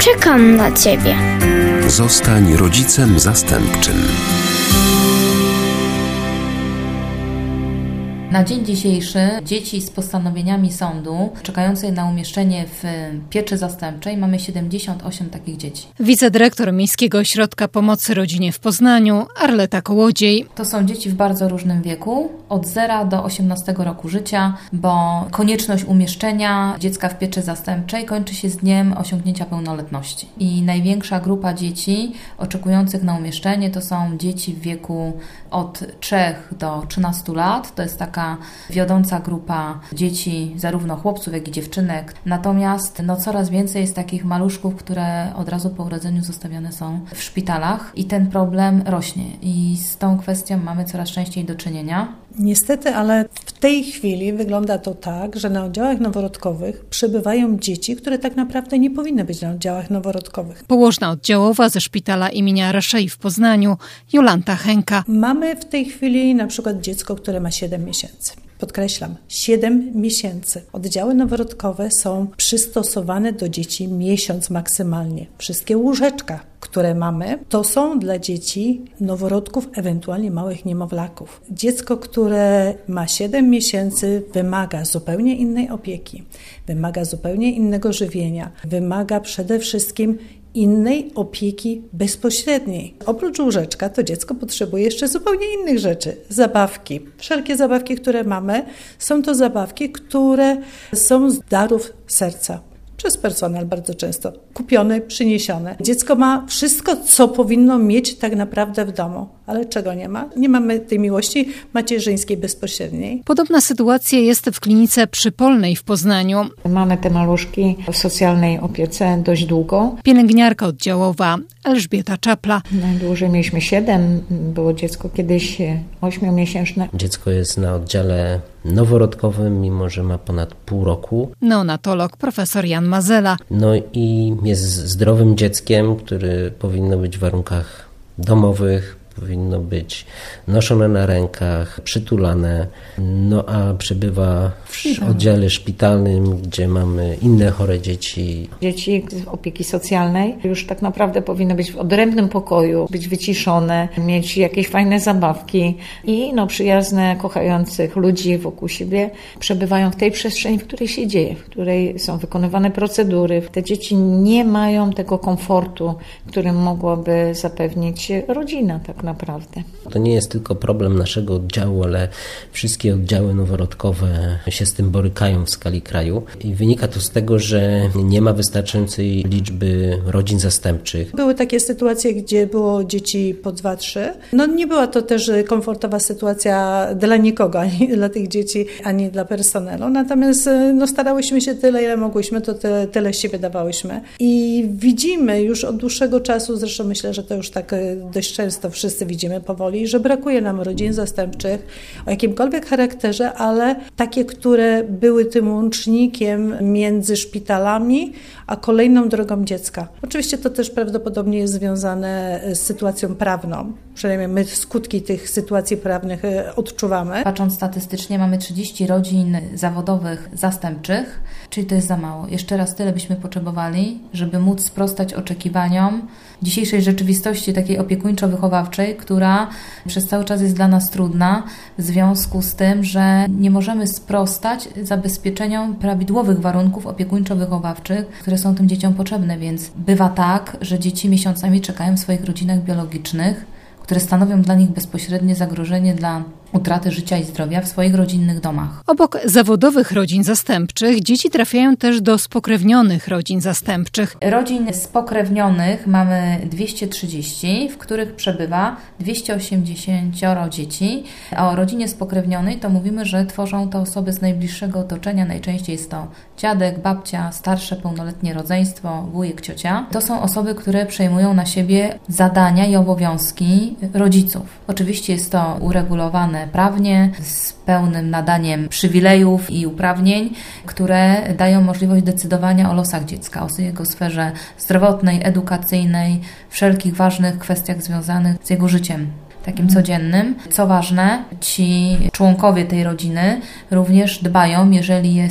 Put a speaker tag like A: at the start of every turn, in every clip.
A: Czekam na Ciebie.
B: Zostań rodzicem zastępczym.
C: Na dzień dzisiejszy dzieci z postanowieniami sądu czekające na umieszczenie w pieczy zastępczej mamy 78 takich dzieci.
D: Wicedyrektor Miejskiego Ośrodka Pomocy Rodzinie w Poznaniu, Arleta Kołodziej.
C: To są dzieci w bardzo różnym wieku, od 0 do 18 roku życia, bo konieczność umieszczenia dziecka w pieczy zastępczej kończy się z dniem osiągnięcia pełnoletności. I największa grupa dzieci oczekujących na umieszczenie to są dzieci w wieku od 3 do 13 lat. To jest taka wiodąca grupa dzieci, zarówno chłopców, jak i dziewczynek. Natomiast coraz więcej jest takich maluszków, które od razu po urodzeniu zostawiane są w szpitalach i ten problem rośnie i z tą kwestią mamy coraz częściej do czynienia.
E: Niestety, ale w tej chwili wygląda to tak, że na oddziałach noworodkowych przybywają dzieci, które tak naprawdę nie powinny być na oddziałach noworodkowych.
D: Położna oddziałowa ze szpitala imienia Raszei w Poznaniu, Jolanta Henka.
E: Mamy w tej chwili na przykład dziecko, które ma 7 miesięcy. Podkreślam, 7 miesięcy. Oddziały noworodkowe są przystosowane do dzieci miesiąc maksymalnie. Wszystkie łóżeczka, które mamy, to są dla dzieci noworodków, ewentualnie małych niemowlaków. Dziecko, które ma 7 miesięcy, wymaga zupełnie innej opieki, wymaga zupełnie innego żywienia, wymaga przede wszystkim innej opieki bezpośredniej. Oprócz łóżeczka to dziecko potrzebuje jeszcze zupełnie innych rzeczy. Zabawki. Wszelkie zabawki, które mamy, są to zabawki, które są z darów serca. Przez personel bardzo często. Kupione, przyniesione. Dziecko ma wszystko, co powinno mieć tak naprawdę w domu. Ale czego nie ma? Nie mamy tej miłości macierzyńskiej bezpośredniej.
D: Podobna sytuacja jest w klinice przypolnej w Poznaniu.
F: Mamy te maluszki w socjalnej opiece dość długo.
D: Pielęgniarka oddziałowa Elżbieta Czapla.
F: Najdłużej mieliśmy 7. Było dziecko kiedyś 8-miesięczne.
G: Dziecko jest na oddziale noworodkowym, mimo że ma ponad pół roku.
D: Neonatolog profesor Jan Mazela.
G: No i jest zdrowym dzieckiem, które powinno być w warunkach domowych, powinno być noszone na rękach, przytulane, a przebywa w oddziale szpitalnym, gdzie mamy inne chore dzieci.
F: Dzieci z opieki socjalnej już tak naprawdę powinny być w odrębnym pokoju, być wyciszone, mieć jakieś fajne zabawki i przyjazne, kochających ludzi wokół siebie przebywają w tej przestrzeni, w której się dzieje, w której są wykonywane procedury. Te dzieci nie mają tego komfortu, który mogłaby zapewnić rodzina tak naprawdę.
G: To nie jest tylko problem naszego oddziału, ale wszystkie oddziały noworodkowe się z tym borykają w skali kraju. I wynika to z tego, że nie ma wystarczającej liczby rodzin zastępczych.
E: Były takie sytuacje, gdzie było dzieci po 2-3. Nie była to też komfortowa sytuacja dla nikogo, ani dla tych dzieci, ani dla personelu. Natomiast starałyśmy się tyle, ile mogłyśmy, to tyle z siebie dawałyśmy. I widzimy już od dłuższego czasu, zresztą myślę, że to już tak dość często wszyscy widzimy powoli, że brakuje nam rodzin zastępczych o jakimkolwiek charakterze, ale takie, które były tym łącznikiem między szpitalami a kolejną drogą dziecka. Oczywiście to też prawdopodobnie jest związane z sytuacją prawną. Przynajmniej my skutki tych sytuacji prawnych odczuwamy.
C: Patrząc statystycznie, mamy 30 rodzin zawodowych zastępczych, czyli to jest za mało. Jeszcze raz tyle byśmy potrzebowali, żeby móc sprostać oczekiwaniom dzisiejszej rzeczywistości takiej opiekuńczo-wychowawczej, która przez cały czas jest dla nas trudna w związku z tym, że nie możemy sprostać zabezpieczeniom prawidłowych warunków opiekuńczo-wychowawczych, które są tym dzieciom potrzebne, więc bywa tak, że dzieci miesiącami czekają w swoich rodzinach biologicznych, które stanowią dla nich bezpośrednie zagrożenie dla utraty życia i zdrowia w swoich rodzinnych domach.
D: Obok zawodowych rodzin zastępczych dzieci trafiają też do spokrewnionych rodzin zastępczych.
C: Rodzin spokrewnionych mamy 230, w których przebywa 280 dzieci. A o rodzinie spokrewnionej to mówimy, że tworzą to osoby z najbliższego otoczenia. Najczęściej jest to dziadek, babcia, starsze pełnoletnie rodzeństwo, wujek, ciocia. To są osoby, które przejmują na siebie zadania i obowiązki rodziców. Oczywiście jest to uregulowane prawnie, z pełnym nadaniem przywilejów i uprawnień, które dają możliwość decydowania o losach dziecka, o jego sferze zdrowotnej, edukacyjnej, wszelkich ważnych kwestiach związanych z jego życiem takim codziennym. Co ważne, ci członkowie tej rodziny również dbają, jeżeli jest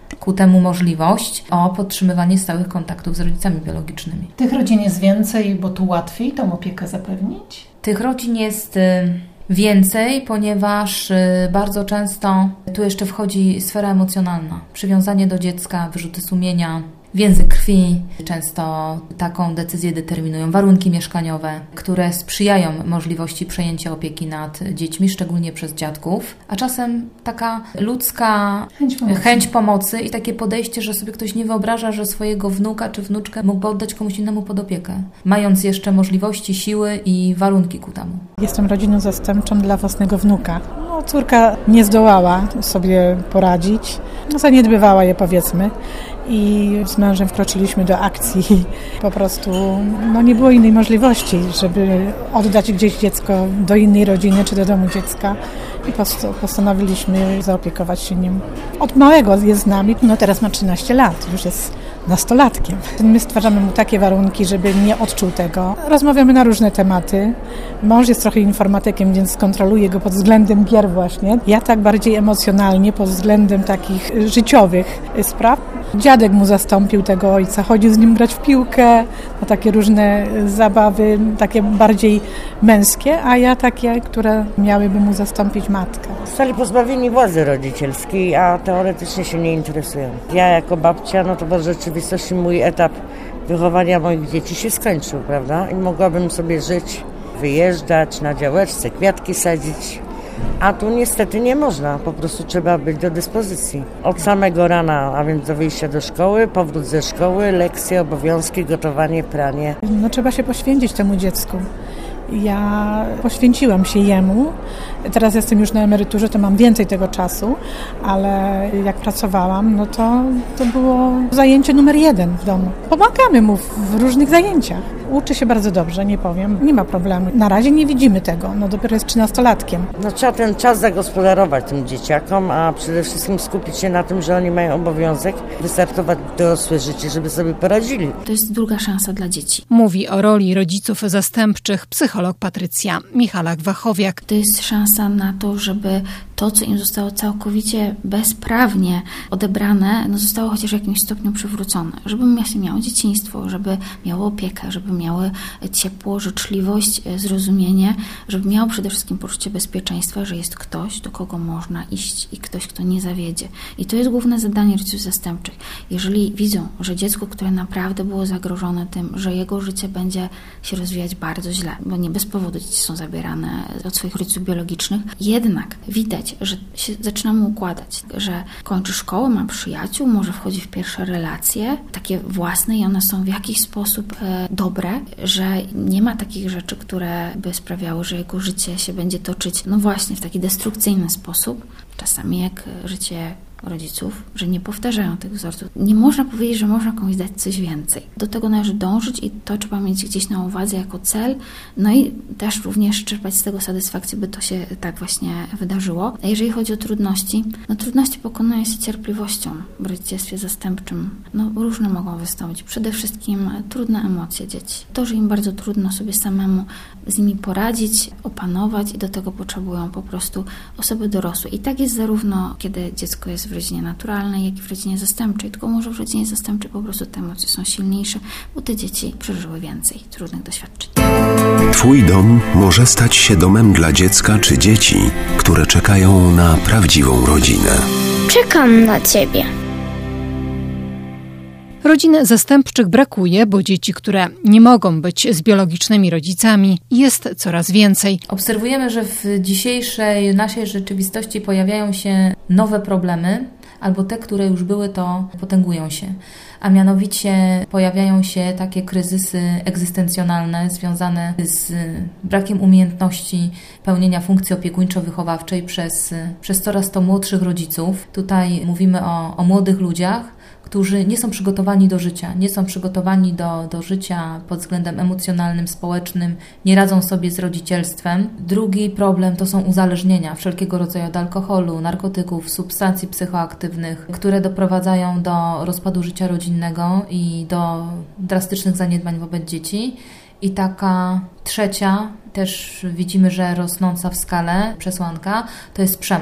C: ku temu możliwość o podtrzymywanie stałych kontaktów z rodzicami biologicznymi.
D: Tych rodzin jest więcej, bo tu łatwiej tą opiekę zapewnić?
C: Tych rodzin jest więcej, ponieważ bardzo często tu jeszcze wchodzi sfera emocjonalna. Przywiązanie do dziecka, wyrzuty sumienia, więzy krwi. Często taką decyzję determinują warunki mieszkaniowe, które sprzyjają możliwości przejęcia opieki nad dziećmi, szczególnie przez dziadków, a czasem taka ludzka chęć pomocy i takie podejście, że sobie ktoś nie wyobraża, że swojego wnuka czy wnuczkę mógłby oddać komuś innemu pod opiekę, mając jeszcze możliwości, siły i warunki ku temu.
A: Jestem rodziną zastępczą dla własnego wnuka. Córka nie zdołała sobie poradzić, zaniedbywała je, powiedzmy. I z mężem wkroczyliśmy do akcji. Po prostu nie było innej możliwości, żeby oddać gdzieś dziecko do innej rodziny czy do domu dziecka. I postanowiliśmy zaopiekować się nim. Od małego jest z nami, teraz ma 13 lat, już jest nastolatkiem. My stwarzamy mu takie warunki, żeby nie odczuł tego. Rozmawiamy na różne tematy. Mąż jest trochę informatykiem, więc kontroluje go pod względem gier właśnie. Ja tak bardziej emocjonalnie, pod względem takich życiowych spraw. Dziadek mu zastąpił tego ojca, chodził z nim grać w piłkę, na takie różne zabawy, takie bardziej męskie, a ja takie, które miałyby mu zastąpić matkę.
H: Zostali pozbawieni władzy rodzicielskiej, a teoretycznie się nie interesują. Ja jako babcia, to w rzeczywistości mój etap wychowania moich dzieci się skończył, prawda? I mogłabym sobie żyć, wyjeżdżać, na działeczce kwiatki sadzić. A tu niestety nie można, po prostu trzeba być do dyspozycji. Od samego rana, a więc do wyjścia do szkoły, powrót ze szkoły, lekcje, obowiązki, gotowanie, pranie.
A: Trzeba się poświęcić temu dziecku. Ja poświęciłam się jemu. Teraz jestem już na emeryturze, to mam więcej tego czasu, ale jak pracowałam, to było zajęcie numer 1 w domu. Pomagamy mu w różnych zajęciach. Uczy się bardzo dobrze, nie powiem. Nie ma problemu. Na razie nie widzimy tego. Dopiero jest 13-latkiem.
H: Trzeba ten czas zagospodarować tym dzieciakom, a przede wszystkim skupić się na tym, że oni mają obowiązek wystartować w dorosłe życie, żeby sobie poradzili.
I: To jest druga szansa dla dzieci.
D: Mówi o roli rodziców zastępczych psycholog Patrycja Michalak-Wachowiak.
I: To jest szansa na to, żeby to, co im zostało całkowicie bezprawnie odebrane, zostało chociaż w jakimś stopniu przywrócone. Żeby miało dzieciństwo, żeby miało opiekę, żeby miały ciepło, życzliwość, zrozumienie, żeby miało przede wszystkim poczucie bezpieczeństwa, że jest ktoś, do kogo można iść i ktoś, kto nie zawiedzie. I to jest główne zadanie rodziców zastępczych. Jeżeli widzą, że dziecko, które naprawdę było zagrożone tym, że jego życie będzie się rozwijać bardzo źle, bo nie bez powodu dzieci są zabierane od swoich rodziców biologicznych, jednak widać, że się zaczyna mu układać, że kończy szkołę, ma przyjaciół, może wchodzi w pierwsze relacje, takie własne i one są w jakiś sposób dobre, że nie ma takich rzeczy, które by sprawiały, że jego życie się będzie toczyć właśnie w taki destrukcyjny sposób, czasami jak życie rodziców, że nie powtarzają tych wzorców. Nie można powiedzieć, że można komuś dać coś więcej. Do tego należy dążyć i to trzeba mieć gdzieś na uwadze jako cel, i też również czerpać z tego satysfakcję, by to się tak właśnie wydarzyło. A jeżeli chodzi o trudności, trudności pokonuje się cierpliwością w rodzicielstwie zastępczym. Różne mogą wystąpić. Przede wszystkim trudne emocje dzieci. To, że im bardzo trudno sobie samemu z nimi poradzić, opanować i do tego potrzebują po prostu osoby dorosłe. I tak jest zarówno, kiedy dziecko jest w rodzinie naturalnej, jak i w rodzinie zastępczej. Tylko może w rodzinie zastępczej po prostu te emocje są silniejsze, bo te dzieci przeżyły więcej trudnych doświadczeń.
B: Twój dom może stać się domem dla dziecka czy dzieci, które czekają na prawdziwą rodzinę.
J: Czekam na Ciebie.
D: Rodzin zastępczych brakuje, bo dzieci, które nie mogą być z biologicznymi rodzicami, jest coraz więcej.
C: Obserwujemy, że w dzisiejszej naszej rzeczywistości pojawiają się nowe problemy, albo te, które już były, to potęgują się. A mianowicie pojawiają się takie kryzysy egzystencjonalne związane z brakiem umiejętności pełnienia funkcji opiekuńczo-wychowawczej przez coraz to młodszych rodziców. Tutaj mówimy o młodych ludziach, którzy nie są przygotowani do życia, nie są przygotowani do życia pod względem emocjonalnym, społecznym, nie radzą sobie z rodzicielstwem. Drugi problem to są uzależnienia wszelkiego rodzaju od alkoholu, narkotyków, substancji psychoaktywnych, które doprowadzają do rozpadu życia rodzinnego i do drastycznych zaniedbań wobec dzieci. I taka trzecia, też widzimy, że rosnąca w skale przesłanka, to jest przemoc.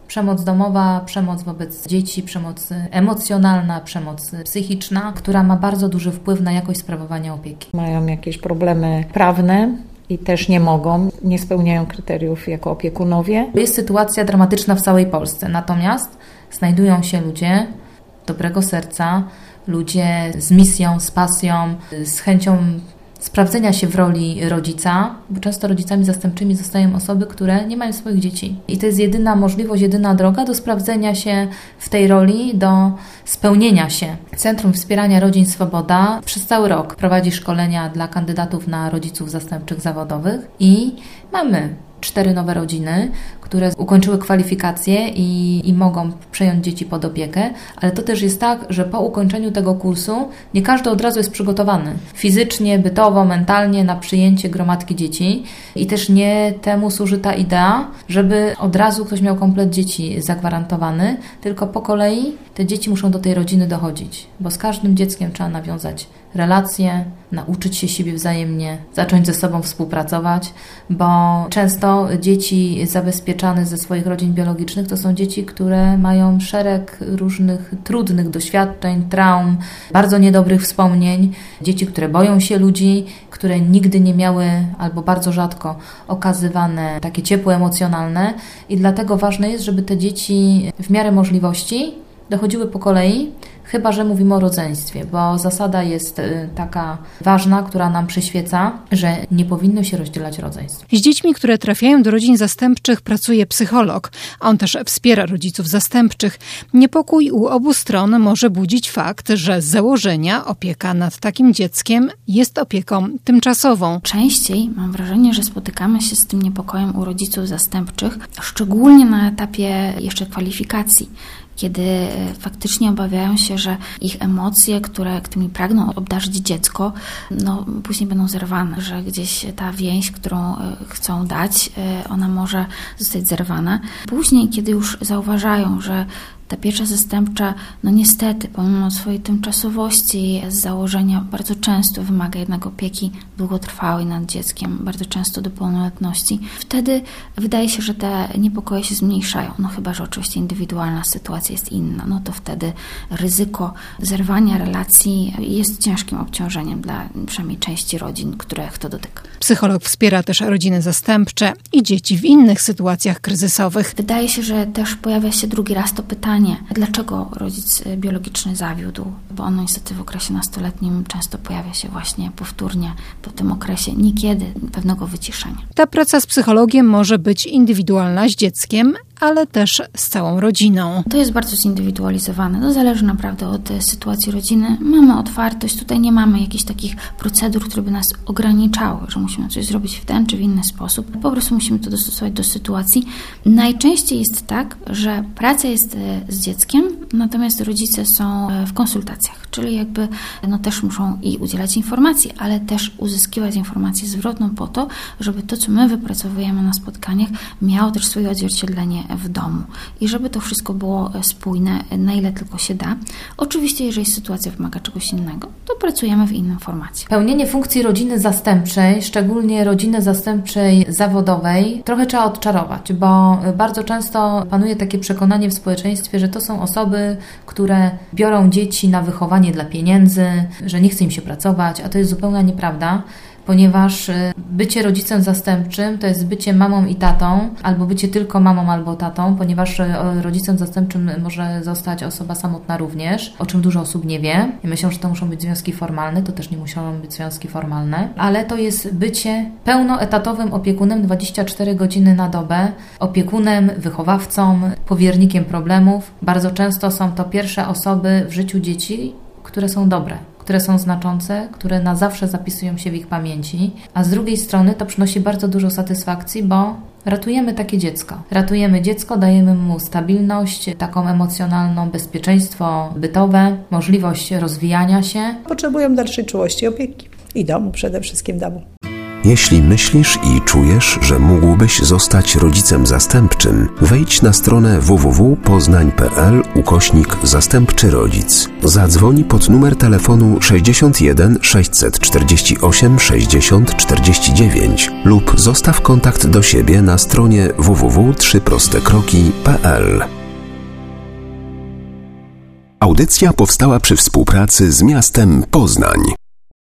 C: Przemoc domowa, przemoc wobec dzieci, przemoc emocjonalna, przemoc psychiczna, która ma bardzo duży wpływ na jakość sprawowania opieki.
F: Mają jakieś problemy prawne i też nie mogą, nie spełniają kryteriów jako opiekunowie.
C: Jest sytuacja dramatyczna w całej Polsce, natomiast znajdują się ludzie dobrego serca, ludzie z misją, z pasją, z chęcią sprawdzenia się w roli rodzica, bo często rodzicami zastępczymi zostają osoby, które nie mają swoich dzieci. I to jest jedyna możliwość, jedyna droga do sprawdzenia się w tej roli, do spełnienia się. Centrum Wspierania Rodzin Swoboda przez cały rok prowadzi szkolenia dla kandydatów na rodziców zastępczych zawodowych i mamy 4 nowe rodziny, które ukończyły kwalifikacje i mogą przejąć dzieci pod opiekę, ale to też jest tak, że po ukończeniu tego kursu nie każdy od razu jest przygotowany fizycznie, bytowo, mentalnie na przyjęcie gromadki dzieci i też nie temu służy ta idea, żeby od razu ktoś miał komplet dzieci zagwarantowany, tylko po kolei te dzieci muszą do tej rodziny dochodzić, bo z każdym dzieckiem trzeba nawiązać relacje, nauczyć się siebie wzajemnie, zacząć ze sobą współpracować, bo często dzieci zabezpieczane ze swoich rodzin biologicznych to są dzieci, które mają szereg różnych trudnych doświadczeń, traum, bardzo niedobrych wspomnień, dzieci, które boją się ludzi, które nigdy nie miały albo bardzo rzadko okazywane takie ciepło emocjonalne i dlatego ważne jest, żeby te dzieci w miarę możliwości dochodziły po kolei, chyba że mówimy o rodzeństwie, bo zasada jest taka ważna, która nam przyświeca, że nie powinno się rozdzielać rodzeństw.
D: Z dziećmi, które trafiają do rodzin zastępczych, pracuje psycholog, a on też wspiera rodziców zastępczych. Niepokój u obu stron może budzić fakt, że z założenia opieka nad takim dzieckiem jest opieką tymczasową.
I: Częściej mam wrażenie, że spotykamy się z tym niepokojem u rodziców zastępczych, szczególnie na etapie jeszcze kwalifikacji, kiedy faktycznie obawiają się, że ich emocje, którymi pragną obdarzyć dziecko, później będą zerwane, że gdzieś ta więź, którą chcą dać, ona może zostać zerwana. Później, kiedy już zauważają, że ta piecza zastępcza, niestety, pomimo swojej tymczasowości z założenia bardzo często wymaga jednak opieki długotrwałej nad dzieckiem, bardzo często do pełnoletności. Wtedy wydaje się, że te niepokoje się zmniejszają, chyba że oczywiście indywidualna sytuacja jest inna, to wtedy ryzyko zerwania relacji jest ciężkim obciążeniem dla przynajmniej części rodzin, których to dotyka.
D: Psycholog wspiera też rodziny zastępcze i dzieci w innych sytuacjach kryzysowych.
I: Wydaje się, że też pojawia się drugi raz to pytanie, dlaczego rodzic biologiczny zawiódł, bo ono niestety w okresie nastoletnim często pojawia się właśnie powtórnie po tym okresie niekiedy pewnego wyciszenia.
D: Ta praca z psychologiem może być indywidualna z dzieckiem, ale też z całą rodziną.
I: To jest bardzo zindywidualizowane. To zależy naprawdę od sytuacji rodziny. Mamy otwartość, tutaj nie mamy jakichś takich procedur, które by nas ograniczały, że musimy coś zrobić w ten czy w inny sposób. Po prostu musimy to dostosować do sytuacji. Najczęściej jest tak, że praca jest z dzieckiem, natomiast rodzice są w konsultacjach, czyli jakby też muszą i udzielać informacji, ale też uzyskiwać informację zwrotną po to, żeby to, co my wypracowujemy na spotkaniach, miało też swoje odzwierciedlenie w domu i żeby to wszystko było spójne, na ile tylko się da. Oczywiście, jeżeli sytuacja wymaga czegoś innego, to pracujemy w innym formacie.
C: Pełnienie funkcji rodziny zastępczej, szczególnie rodziny zastępczej zawodowej, trochę trzeba odczarować, bo bardzo często panuje takie przekonanie w społeczeństwie, że to są osoby, które biorą dzieci na wychowanie dla pieniędzy, że nie chce im się pracować, a to jest zupełnie nieprawda. Ponieważ bycie rodzicem zastępczym to jest bycie mamą i tatą, albo bycie tylko mamą albo tatą, ponieważ rodzicem zastępczym może zostać osoba samotna również, o czym dużo osób nie wie. I myślą, że to muszą być związki formalne, to też nie muszą być związki formalne, ale to jest bycie pełnoetatowym opiekunem 24 godziny na dobę, opiekunem, wychowawcą, powiernikiem problemów. Bardzo często są to pierwsze osoby w życiu dzieci, które są dobre, które są znaczące, które na zawsze zapisują się w ich pamięci, a z drugiej strony to przynosi bardzo dużo satysfakcji, bo ratujemy takie dziecko. Ratujemy dziecko, dajemy mu stabilność, taką emocjonalną, bezpieczeństwo bytowe, możliwość rozwijania się.
E: Potrzebują dalszej czułości, opieki i domu, przede wszystkim domu.
B: Jeśli myślisz i czujesz, że mógłbyś zostać rodzicem zastępczym, wejdź na stronę www.poznań.pl/zastępczy rodzic. Zadzwoń pod numer telefonu 61 648 60 49 lub zostaw kontakt do siebie na stronie www.3prostekroki.pl. Audycja powstała przy współpracy z miastem Poznań.